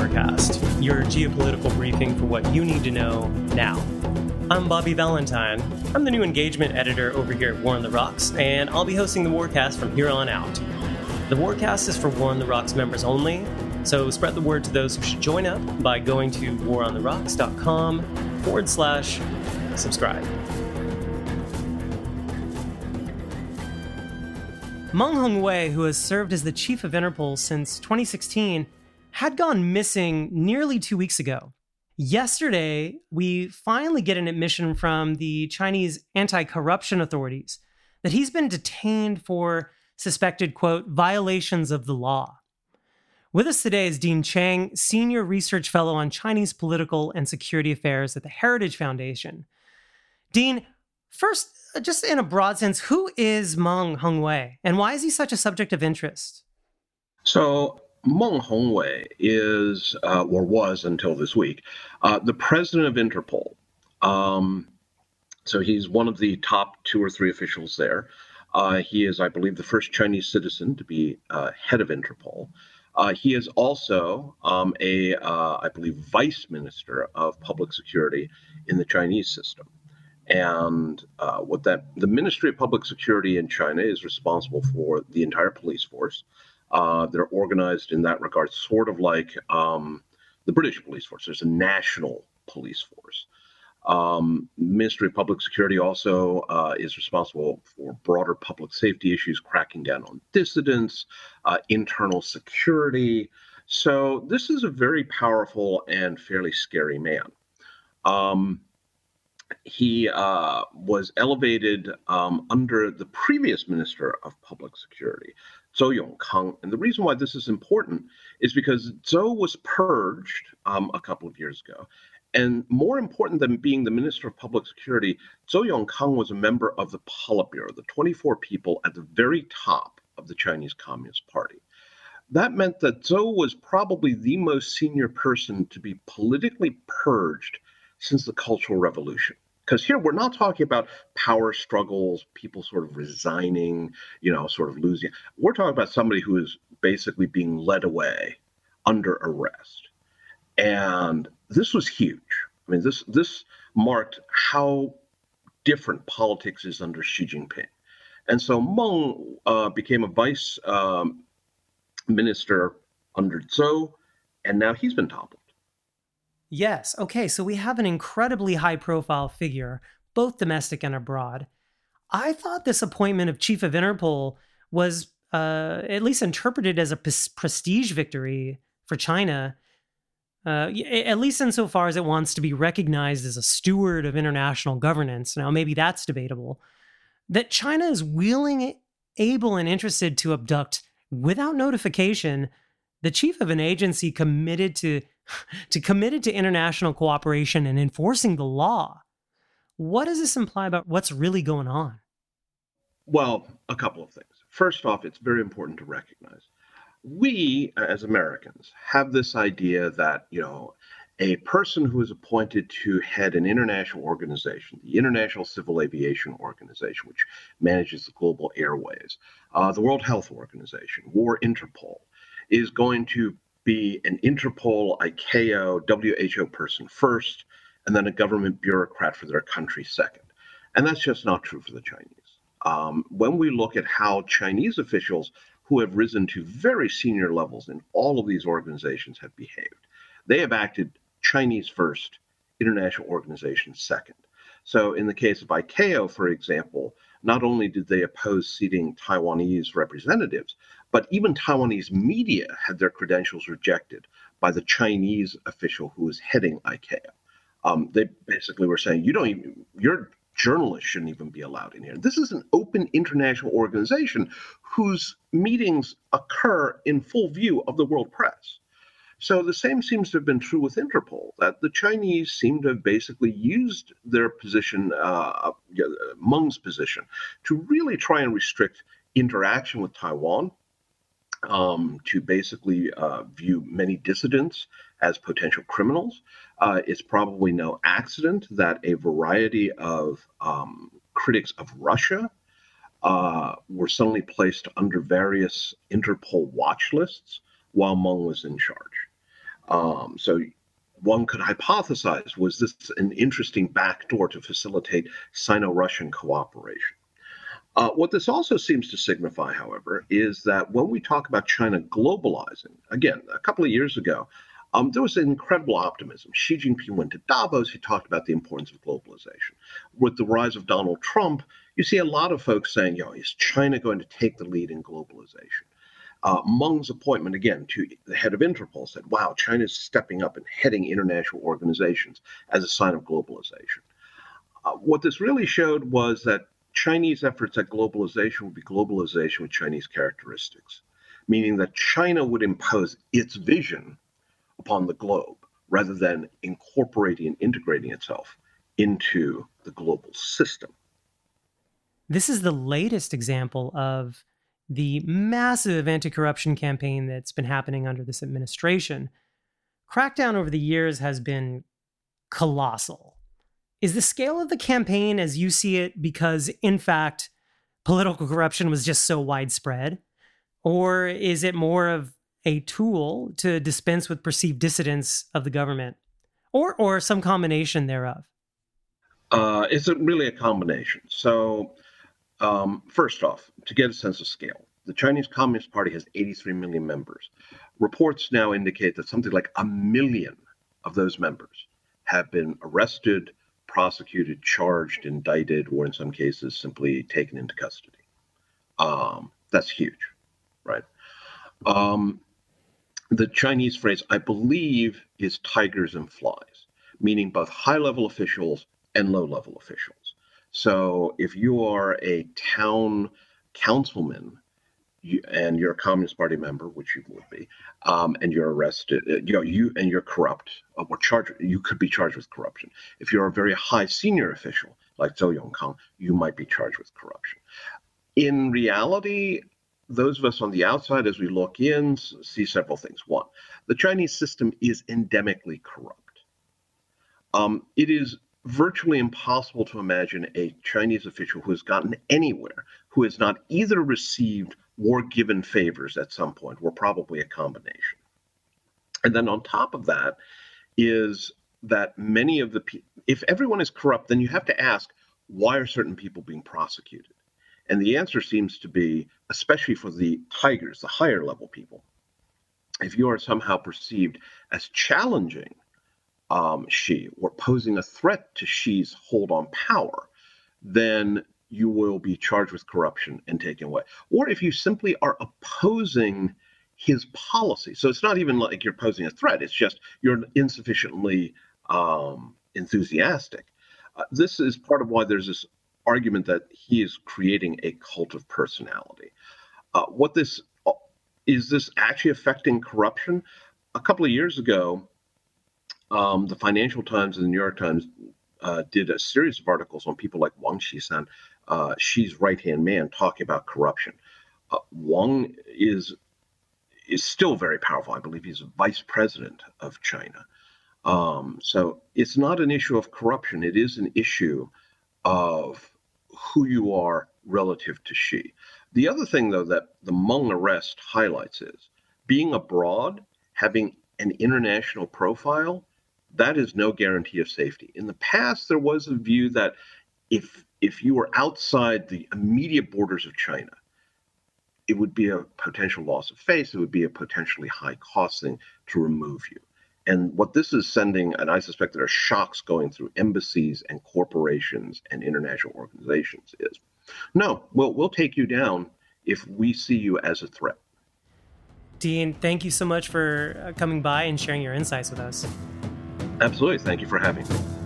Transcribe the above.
Warcast, your geopolitical briefing for what you need to know now. I'm Bobby Valentine. I'm the new engagement editor over here at War on the Rocks, and I'll be hosting the Warcast from here on out. The Warcast is for War on the Rocks members only, so spread the word to those who should join up by going to warontherocks.com/subscribe. Meng Hongwei, who has served as the chief of Interpol since 2016, had gone missing nearly 2 weeks ago. Yesterday, we finally get an admission from the Chinese anti-corruption authorities that he's been detained for suspected, quote, violations of the law. With us today is Dean Chang, Senior Research Fellow on Chinese Political and Security Affairs at the Heritage Foundation. Dean, first, just in a broad sense, who is Meng Hongwei, and why is he such a subject of interest? So Meng Hongwei is, or was until this week, the president of Interpol. So he's one of the top 2 or 3 officials there. He is, I believe, the first Chinese citizen to be head of Interpol. He is also I believe, vice minister of public security in the Chinese system. And the Ministry of Public Security in China is responsible for the entire police force. They're organized in that regard, sort of like the British police force. There's a national police force. Ministry of Public Security also is responsible for broader public safety issues, cracking down on dissidents, internal security. So this is a very powerful and fairly scary man. He was elevated under the previous Minister of Public Security, Zhou Yongkang. And the reason why this is important is because Zhou was purged a couple of years ago. And more important than being the Minister of Public Security, Zhou Yongkang was a member of the Politburo, the 24 people at the very top of the Chinese Communist Party. That meant that Zhou was probably the most senior person to be politically purged since the Cultural Revolution. Because here we're not talking about power struggles, people sort of resigning, sort of losing. We're talking about somebody who is basically being led away under arrest. And this was huge. I mean, this marked how different politics is under Xi Jinping. And so Meng became a vice minister under Zhou, and now he's been toppled. Yes. Okay. So we have an incredibly high-profile figure, both domestic and abroad. I thought this appointment of chief of Interpol was at least interpreted as a prestige victory for China, at least insofar as it wants to be recognized as a steward of international governance. Now, maybe that's debatable. That China is willing, able, and interested to abduct, without notification, the chief of an agency committed to international cooperation and enforcing the law. What does this imply about what's really going on? Well, a couple of things. First off, it's very important to recognize we, as Americans, have this idea that, a person who is appointed to head an international organization, the International Civil Aviation Organization, which manages the global airways, the World Health Organization, or Interpol, is going to be an Interpol, ICAO, WHO person first, and then a government bureaucrat for their country second. And that's just not true for the Chinese. When we look at how Chinese officials who have risen to very senior levels in all of these organizations have behaved, they have acted Chinese first, international organizations second. So in the case of ICAO, for example, not only did they oppose seating Taiwanese representatives, but even Taiwanese media had their credentials rejected by the Chinese official who was heading ICAO. They basically were saying, your journalists shouldn't even be allowed in here. This is an open international organization whose meetings occur in full view of the world press. So the same seems to have been true with Interpol, that the Chinese seem to have basically used their position, Meng's position, to really try and restrict interaction with Taiwan, to basically view many dissidents as potential criminals. It's probably no accident that a variety of critics of Russia were suddenly placed under various Interpol watch lists while Meng was in charge. So one could hypothesize, was this an interesting backdoor to facilitate Sino-Russian cooperation? What this also seems to signify, however, is that when we talk about China globalizing, again, a couple of years ago, there was incredible optimism. Xi Jinping went to Davos. He talked about the importance of globalization. With the rise of Donald Trump, you see a lot of folks saying, is China going to take the lead in globalization? Meng's appointment, again, to the head of Interpol said, wow, China's stepping up and heading international organizations as a sign of globalization. What this really showed was that Chinese efforts at globalization would be globalization with Chinese characteristics, meaning that China would impose its vision upon the globe rather than incorporating and integrating itself into the global system. This is the latest example of the massive anti-corruption campaign that's been happening under this administration. Crackdown over the years has been colossal. Is the scale of the campaign as you see it because, in fact, political corruption was just so widespread? Or is it more of a tool to dispense with perceived dissidents of the government? Or some combination thereof? It's really a combination. So, first off, to get a sense of scale, the Chinese Communist Party has 83 million members. Reports now indicate that something like 1 million of those members have been arrested, prosecuted, charged, indicted, or in some cases simply taken into custody. That's huge, right? The Chinese phrase, I believe, is tigers and flies, meaning both high-level officials and low-level officials. So if you are a town councilman and you're a Communist Party member, which you would be, and you're arrested, you're corrupt, or charged, you could be charged with corruption. If you're a very high senior official like Zhou Yongkang, you might be charged with corruption. In reality, those of us on the outside, as we look in, see several things. One, the Chinese system is endemically corrupt. It is virtually impossible to imagine a Chinese official who has gotten anywhere who has not either received or given favors at some point, or probably a combination. And then on top of that is that many of the people, if everyone is corrupt, then you have to ask, why are certain people being prosecuted? And the answer seems to be, especially for the tigers, the higher level people, if you are somehow perceived as challenging Xi or posing a threat to Xi's hold on power, then you will be charged with corruption and taken away. Or if you simply are opposing his policy. So it's not even like you're posing a threat. It's just you're insufficiently enthusiastic. This is part of why there's this argument that he is creating a cult of personality. Is this actually affecting corruption? A couple of years ago, the Financial Times and the New York Times did a series of articles on people like Wang Qishan, Xi's right-hand man, talking about corruption. Wang is still very powerful. I believe he's vice president of China. So it's not an issue of corruption. It is an issue of who you are relative to Xi. The other thing, though, that the Meng arrest highlights is being abroad, having an international profile, that is no guarantee of safety. In the past, there was a view that if you were outside the immediate borders of China, it would be a potential loss of face. It would be a potentially high cost thing to remove you. And what this is sending, and I suspect there are shocks going through embassies and corporations and international organizations, is no, we'll take you down if we see you as a threat. Dean, thank you so much for coming by and sharing your insights with us. Absolutely. Thank you for having me.